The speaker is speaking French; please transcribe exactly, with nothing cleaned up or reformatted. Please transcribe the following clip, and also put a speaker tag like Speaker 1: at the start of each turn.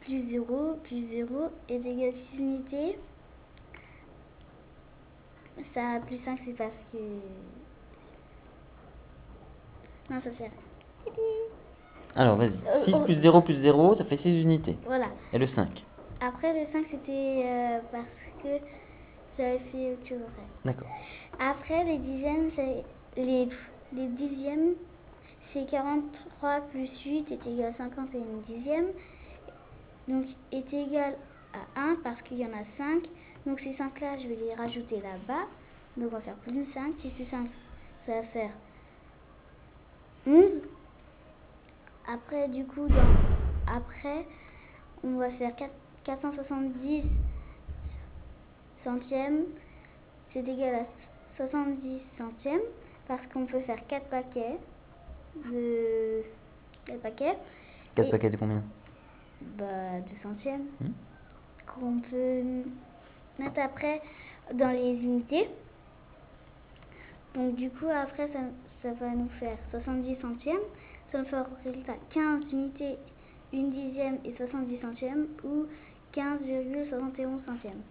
Speaker 1: plus zéro plus zéro est égal à six unités. Ça, plus cinq, c'est parce que... Non, ça sert.
Speaker 2: Alors, vas-y.
Speaker 1: Euh,
Speaker 2: six
Speaker 1: oh,
Speaker 2: plus zéro plus zéro, ça fait six unités.
Speaker 1: Voilà.
Speaker 2: Et le cinq.
Speaker 1: Après, le cinq, c'était euh, parce que j'avais fait autre chose après.
Speaker 2: D'accord.
Speaker 1: Après, les dixièmes, c'est... Les, les dixièmes, c'est quarante-trois plus huit est égal à cinquante et un dixième. Donc, est égal à un parce qu'il y en a cinq. Donc, ces cinq là, je vais les rajouter là-bas. Donc, on va faire plus cinq. six plus cinq, ça va faire onze. Après, du coup, dans... après, on va faire quatre cent soixante-dix centièmes. C'est égal à soixante-dix centièmes parce qu'on peut faire quatre paquets de... quatre paquets.
Speaker 2: quatre
Speaker 1: Et
Speaker 2: paquets de combien?
Speaker 1: bah, de centièmes.
Speaker 2: Hmm.
Speaker 1: Qu'on peut mettre après dans les unités. Donc du coup après ça, ça va nous faire soixante-dix centièmes. Ça nous fait au résultat quinze unités, une dixième et soixante-dix centièmes ou quinze virgule soixante et onze centièmes.